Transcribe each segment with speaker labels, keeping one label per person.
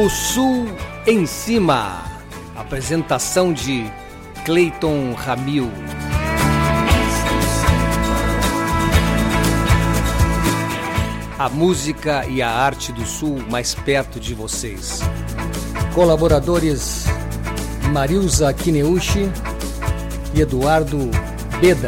Speaker 1: O Sul em Cima. Apresentação de Cleiton Ramil. A música e a arte do Sul mais perto de vocês. Colaboradores Marilza Kineuchi e Eduardo Beda.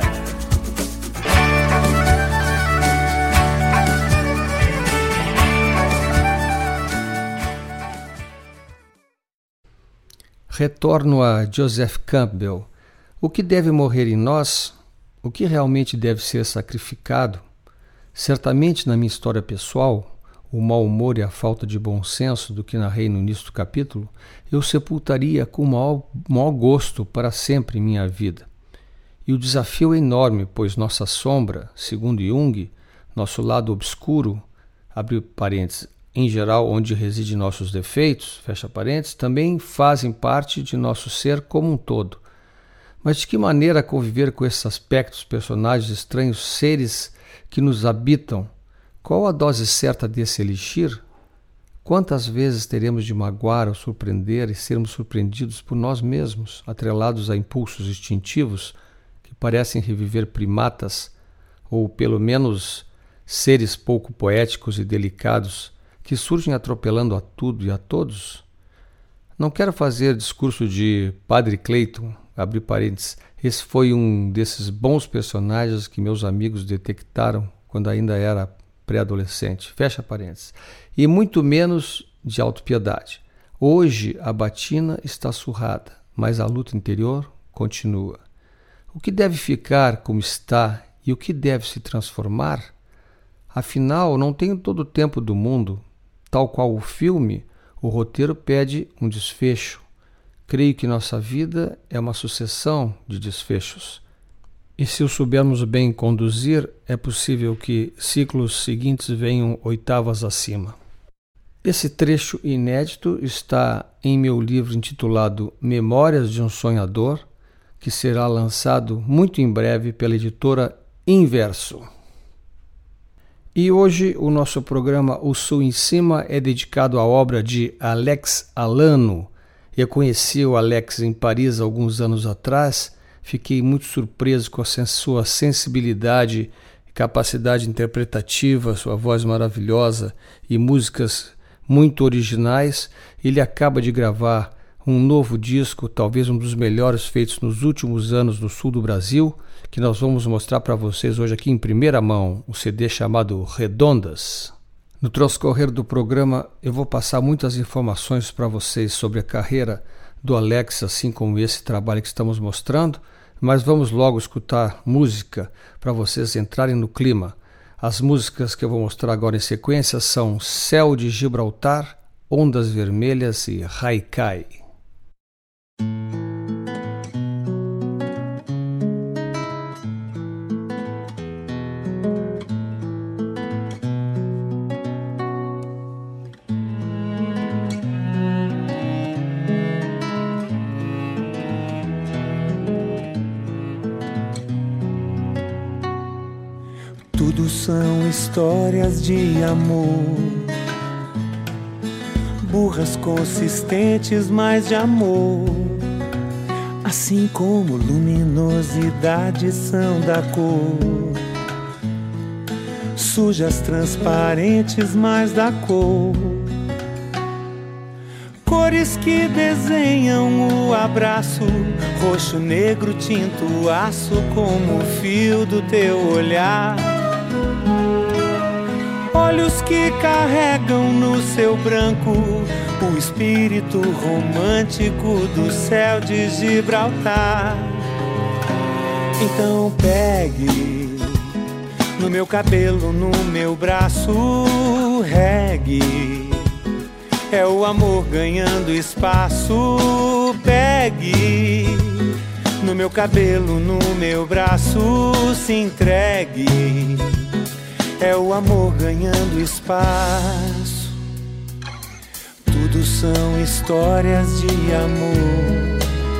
Speaker 1: Retorno a Joseph Campbell. O que deve morrer em nós? O que realmente deve ser sacrificado? Certamente, na minha história pessoal, o mau humor e a falta de bom senso do que narrei no início do capítulo, eu sepultaria com maior gosto para sempre em minha vida. E o desafio é enorme, pois nossa sombra, segundo Jung, nosso lado obscuro, abre parênteses, em geral onde residem nossos defeitos, fecha parênteses, também fazem parte de nosso ser como um todo. Mas de que maneira conviver com esses aspectos, personagens estranhos, seres que nos habitam? Qual a dose certa desse elixir? Quantas vezes teremos de magoar ou surpreender e sermos surpreendidos por nós mesmos, atrelados a impulsos instintivos que parecem reviver primatas, ou pelo menos seres pouco poéticos e delicados, que surgem atropelando a tudo e a todos? Não quero fazer discurso de Padre Cleiton, abre parênteses, esse foi um desses bons personagens que meus amigos detectaram quando ainda era pré-adolescente, fecha parênteses, e muito menos de autopiedade. Hoje a batina está surrada, mas a luta interior continua. O que deve ficar como está e o que deve se transformar? Afinal, não tenho todo o tempo do mundo. Tal qual o filme, o roteiro pede um desfecho. Creio que nossa vida é uma sucessão de desfechos. E se o soubermos bem conduzir, é possível que ciclos seguintes venham oitavas acima. Esse trecho inédito está em meu livro intitulado Memórias de um Sonhador, que será lançado muito em breve pela editora Inverso. E hoje o nosso programa O Sul em Cima é dedicado à obra de Alex Alano. Eu conheci o Alex em Paris alguns anos atrás, fiquei muito surpreso com a sua sensibilidade e capacidade interpretativa, sua voz maravilhosa e músicas muito originais. Ele acaba de gravar um novo disco, talvez um dos melhores feitos nos últimos anos no sul do Brasil, que nós vamos mostrar para vocês hoje aqui em primeira mão, um CD chamado Redondas. No transcorrer do programa eu vou passar muitas informações para vocês sobre a carreira do Alex, assim como esse trabalho que estamos mostrando, mas vamos logo escutar música para vocês entrarem no clima. As músicas que eu vou mostrar agora em sequência são Céu de Gibraltar, Ondas Vermelhas e Haikai.
Speaker 2: Tudo são histórias de amor, burras consistentes, mas de amor. Assim como luminosidade são da cor, sujas, transparentes, mas da cor. Cores que desenham o abraço, roxo, negro, tinto, aço, como o fio do teu olhar. Olhos que carregam no seu branco o espírito romântico do céu de Gibraltar. Então pegue no meu cabelo, no meu braço, regue. É o amor ganhando espaço. Pegue no meu cabelo, no meu braço, se entregue. É o amor ganhando espaço. Tudo são histórias de amor,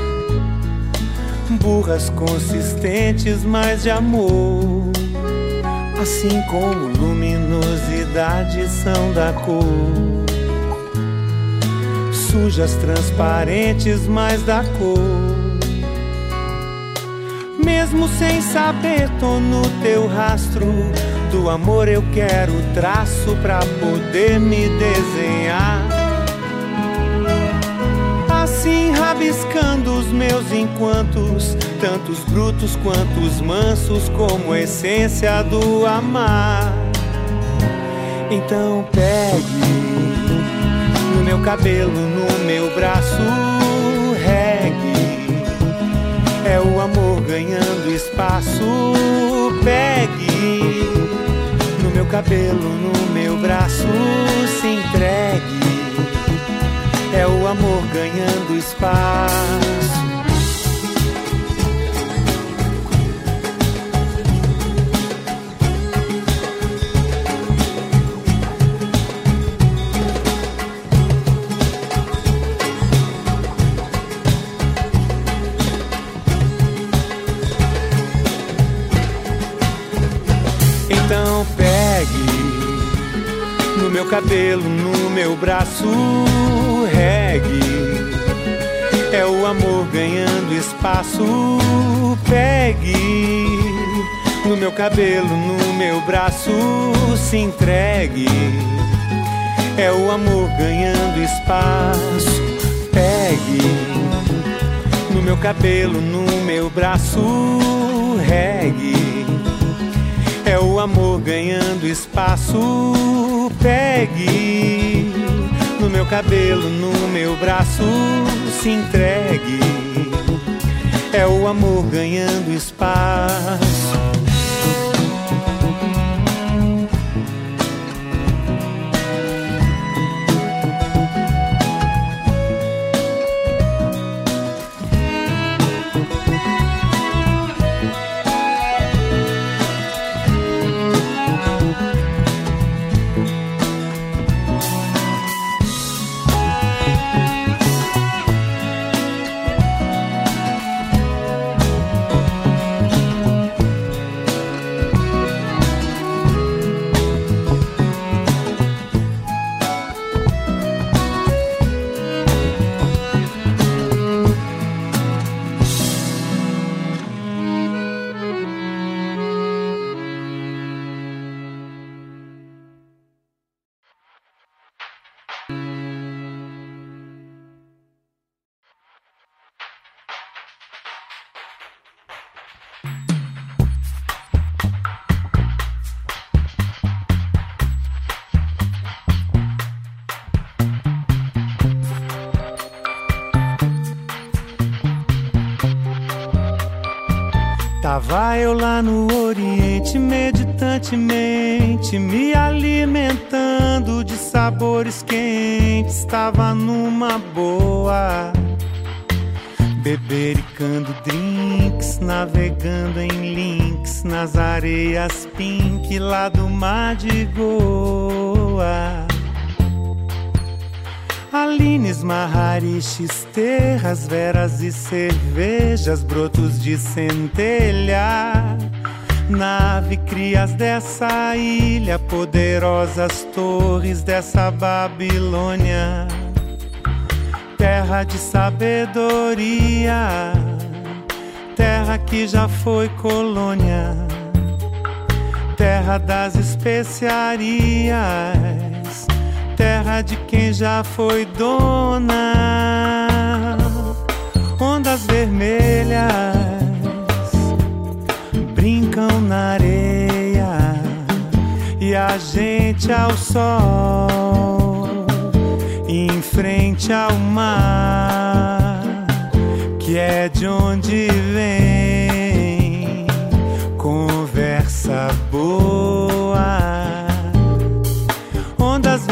Speaker 2: burras consistentes, mas de amor. Assim como luminosidade são da cor, sujas, transparentes, mas da cor. Mesmo sem saber, tô no teu rastro. Do amor eu quero traço pra poder me desenhar. Assim rabiscando os meus enquantos, tantos brutos quanto os mansos, como a essência do amar. Então pegue no meu cabelo, no meu braço, regue. É o amor ganhando espaço. Pegue no meu cabelo, no meu braço, se entregue. É o amor ganhando espaço. Então pegue no meu cabelo, no meu braço, regue. É o amor ganhando espaço. Pegue no meu cabelo, no meu braço, se entregue. É o amor ganhando espaço. Pegue no meu cabelo, no meu braço, regue. É o amor ganhando espaço. Pegue no meu cabelo, no meu braço, se entregue. É o amor ganhando espaço. Tava eu lá no Oriente, meditantemente, me alimentando de sabores quentes. Tava numa boa, bebericando drinks, navegando em links, nas areias pink lá do mar de Goa. Alines, Maharishi, terras, veras e cervejas, brotos de centelha. Nave, crias dessa ilha, poderosas torres dessa Babilônia. Terra de sabedoria, terra que já foi colônia. Terra das especiarias, terra de quem já foi dona. Ondas vermelhas brincam na areia e a gente ao sol, em frente ao mar, que é de onde vem conversa boa. Ondas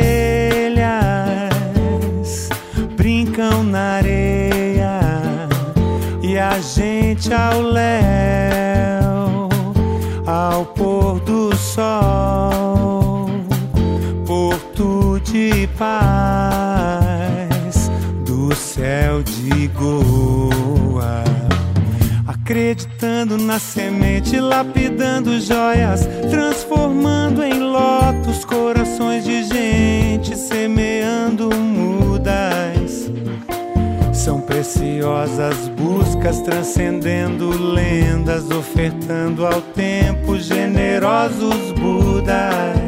Speaker 2: vermelhas brincam na areia e a gente ao léu, ao pôr do sol, porto de paz do céu de Goa. Acreditando na semente, lapidando joias, transformando em lótus corações de gente, semeando mudas. São preciosas buscas, transcendendo lendas, ofertando ao tempo generosos Budas.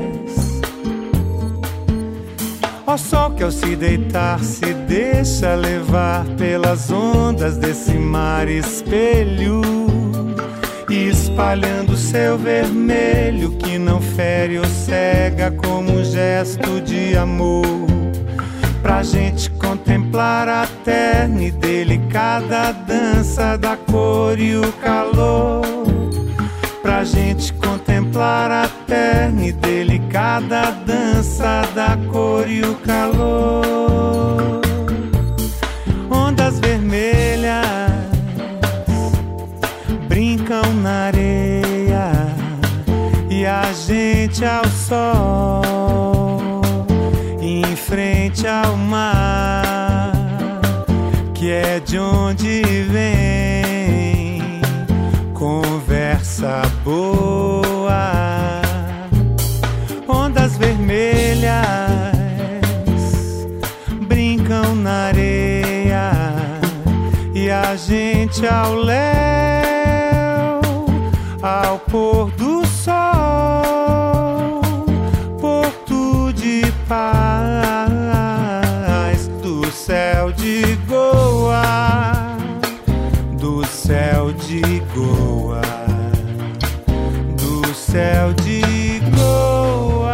Speaker 2: Ó sol que ao se deitar se deixa levar pelas ondas desse mar espelho, e espalhando seu vermelho que não fere ou cega como um gesto de amor, pra gente contemplar a terna e delicada dança da cor e o calor. Pra gente contemplar a terna e delicada dança da cor e o calor. Ondas vermelhas brincam na areia e a gente ao sol, em frente ao mar, que é de onde vem conversa boa. Ondas vermelhas brincam na areia e a gente ao léu, ao pôr do sol, porto de paz do céu de Goa, do céu de Goa, do céu de Goa.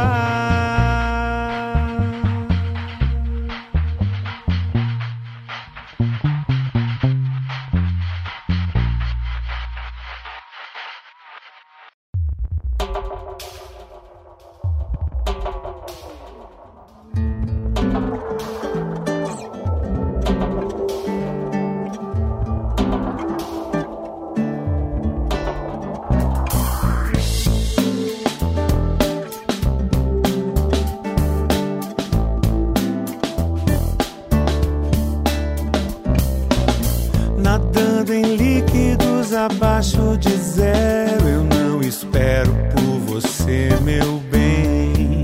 Speaker 2: Nadando em líquidos abaixo de zero, eu não espero por você, meu bem.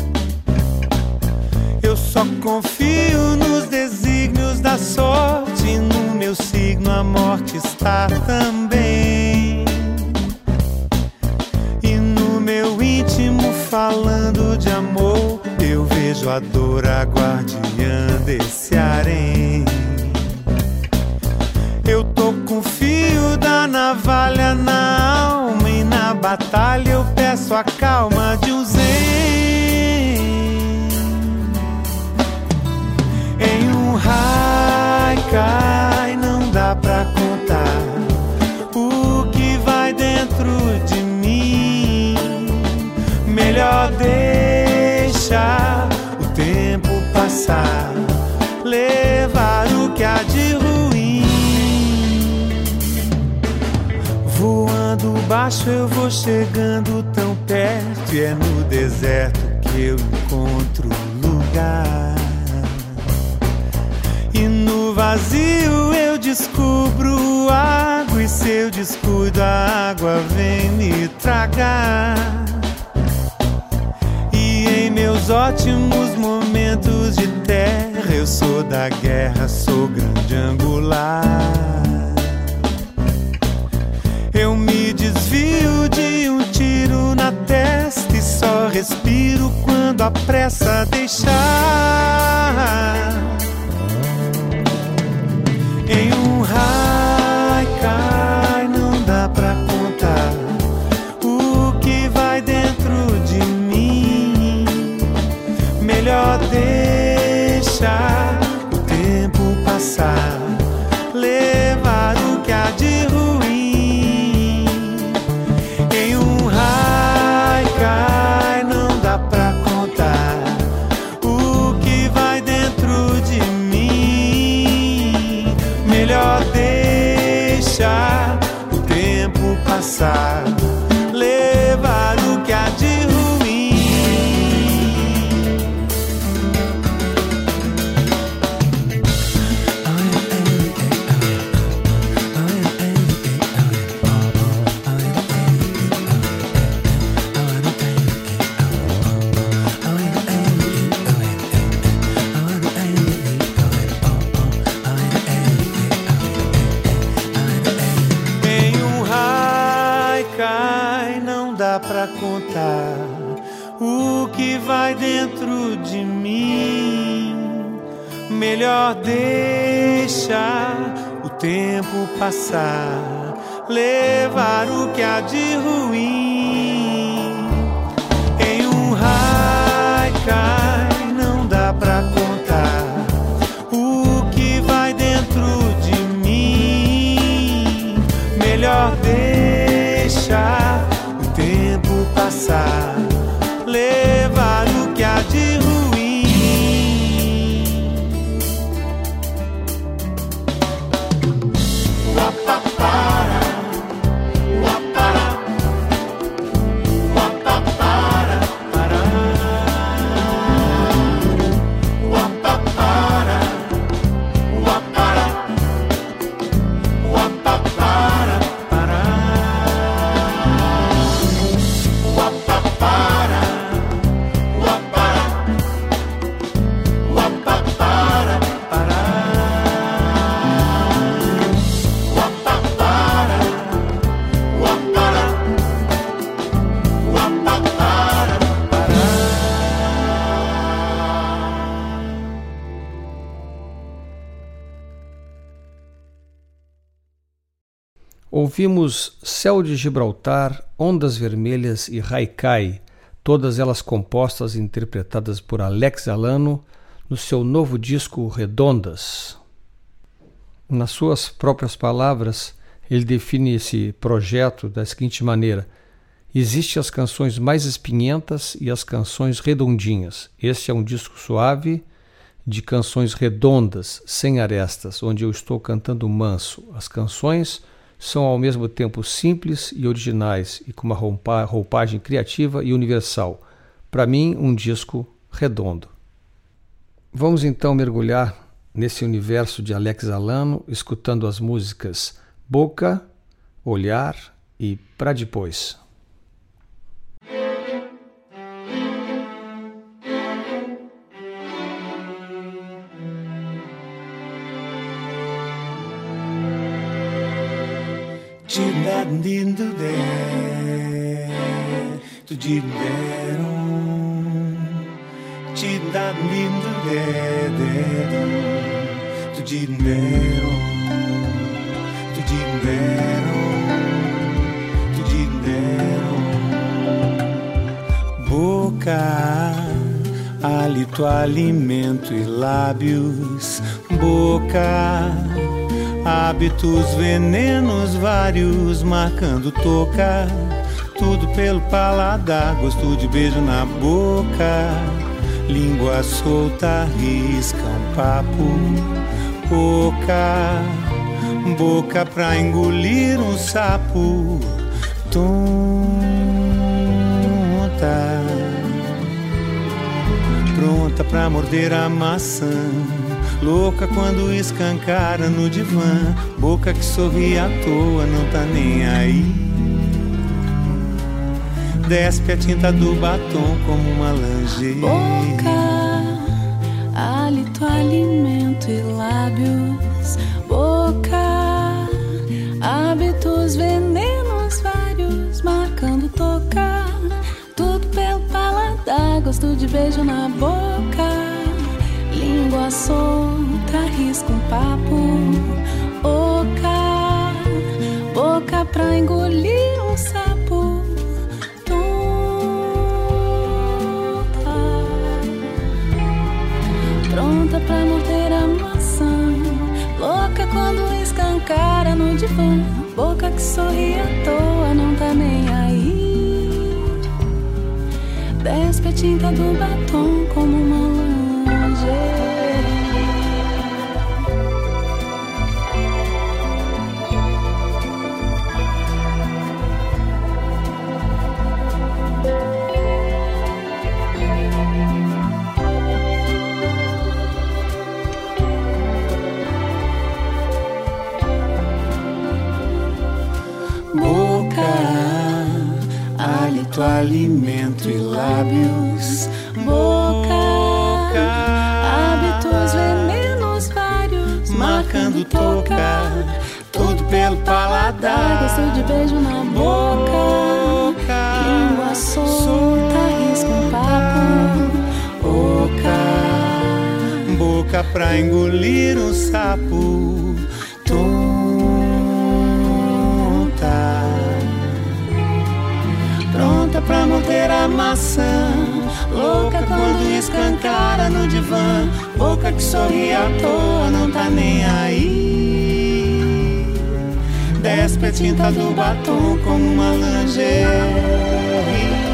Speaker 2: Eu só confio nos desígnios da sorte, no meu signo a morte está também. E no meu íntimo falando de amor, eu vejo a dor, a guardiã desse harém. Eu tô com o fio da navalha na alma e na batalha eu peço a calma de um zen. Em um haikai não dá pra contar o que vai dentro de mim. Melhor deixar o tempo passar, levar o que há de ruim. Voando baixo eu vou chegando tão perto, e é no deserto que eu encontro lugar. E no vazio eu descubro água, e se eu descuido a água vem me tragar. E em meus ótimos momentos de terra eu sou da guerra, sou grande angular. Eu me desvio de um tiro na testa e só respiro quando a pressa deixar. Em um haikai não dá pra contar o que vai dentro de mim. Melhor deixar o tempo passar, levar o que há de ruim. Não dá pra contar o que vai dentro de mim. Melhor deixar o tempo passar, levar o que há de ruim. dá pra contar o que vai dentro de mim. Melhor deixa o tempo passar, levar o que há de ruim. Em um haikai não dá pra contar o que vai dentro de mim. Melhor deixa o tempo passar, levar o que há de ruim.
Speaker 1: Ouvimos Céu de Gibraltar, Ondas Vermelhas e Haikai, todas elas compostas e interpretadas por Alex Alano no seu novo disco Redondas. Nas suas próprias palavras, ele define esse projeto da seguinte maneira: existem as canções mais espinhentas e as canções redondinhas. Este é um disco suave de canções redondas, sem arestas, onde eu estou cantando manso. As canções são ao mesmo tempo simples e originais e com uma roupagem criativa e universal. Para mim, um disco redondo. Vamos então mergulhar nesse universo de Alex Alano, escutando as músicas Boca, Olhar e Pra Depois.
Speaker 2: Boca, hálito, alimento e lábios. Boca, hábitos, venenos vários, marcando tocar, tudo pelo paladar, gosto de beijo na boca, língua solta, risca um papo, boca pra engolir um sapo, tonta, pronta pra morder a maçã, louca quando escancara no divã, boca que sorri à toa, não tá nem aí. Despe a tinta do batom como uma lingerie.
Speaker 3: Boca, hálito, alimento e lábios. Boca, hábitos, venenos vários, marcando tocar, tudo pelo paladar, gosto de beijo na boca, língua solta, risca um papo, boca pra engolir um sapo, tonta, pronta pra morder a maçã, louca quando escancara no divã, boca que sorri à toa, não tá nem aí, despe a tinta do batom como uma lingerie.
Speaker 2: Hálito, alimento e lábios.
Speaker 3: Boca, hábitos, venenos vários,
Speaker 2: marcando tocar, tudo pelo paladar,
Speaker 3: gosto de beijo na boca, solta, risca um papo.
Speaker 2: Boca pra engolir um sapo. Tonta, pronta pra morder a maçã. Louca quando escancara no divã. Boca que sorri à toa, não tá nem aí. Despe a tinta do batom como uma lingerie.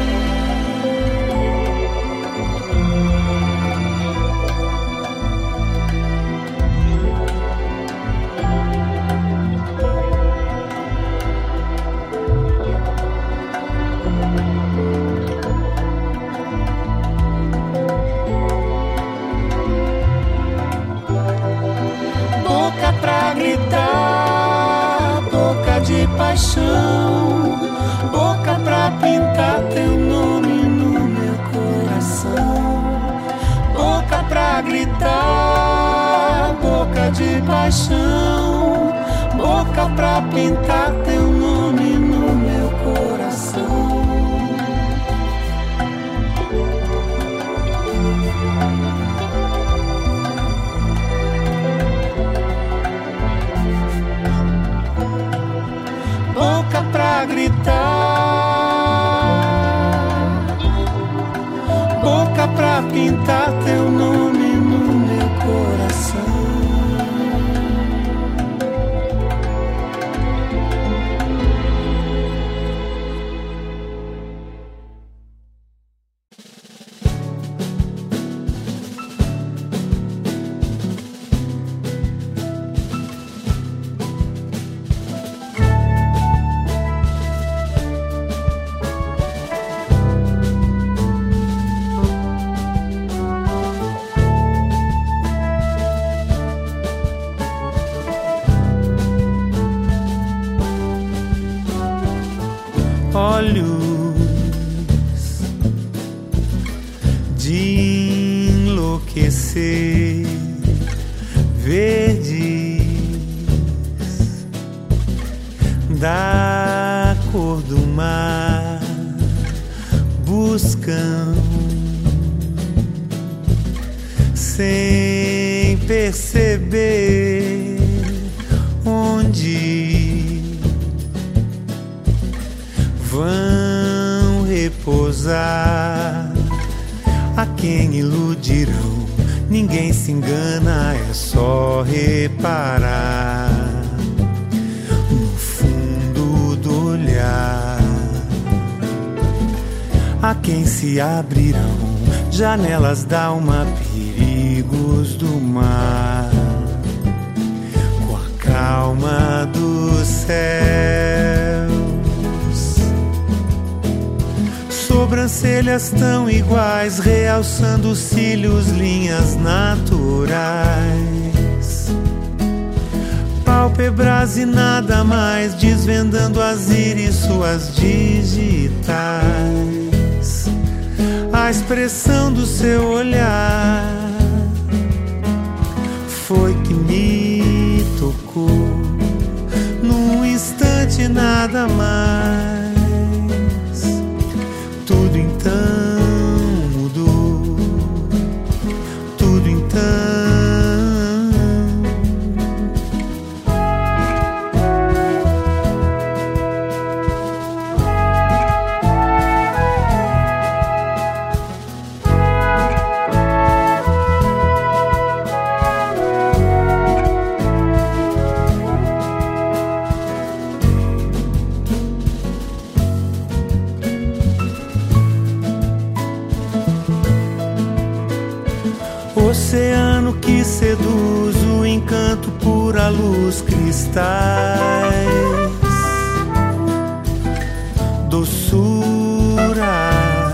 Speaker 2: De paixão, boca pra pintar teu nome no meu coração. Boca pra gritar, boca de paixão. Boca pra pintar teu nome no meu coração. Boca pra gritar, boca pra pintar teu nome no meu coração. Olhos de enlouquecer, verdes da cor do mar, buscam sem perceber onde vão repousar. A quem iludirão, ninguém se engana, é só reparar no fundo do olhar. A quem se abrirão janelas da alma, perigos do mar, com a calma do céu. Sobrancelhas tão iguais, realçando cílios, linhas naturais. Pálpebras e nada mais, desvendando as íris, suas digitais. A expressão do seu olhar foi que me tocou. Num instante nada mais. Tudo então mudou, tudo então. Oceano que seduz, o encanto pura luz, cristais, doçura,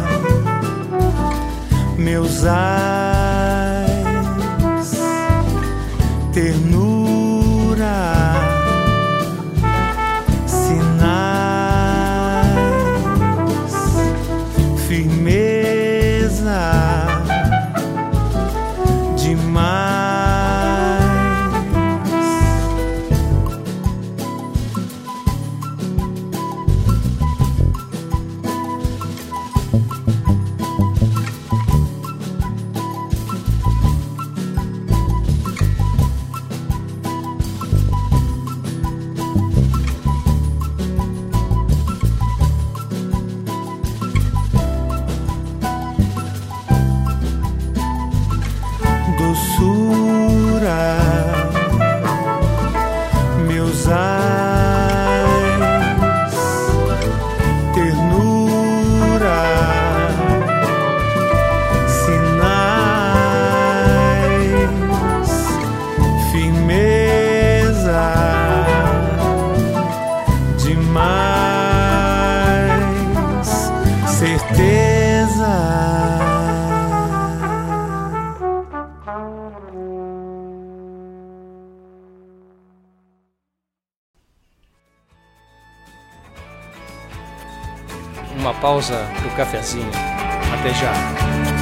Speaker 2: meus ais, ternura, sinais, firmeza. mais certeza.
Speaker 1: Uma pausa pro cafezinho. Até já.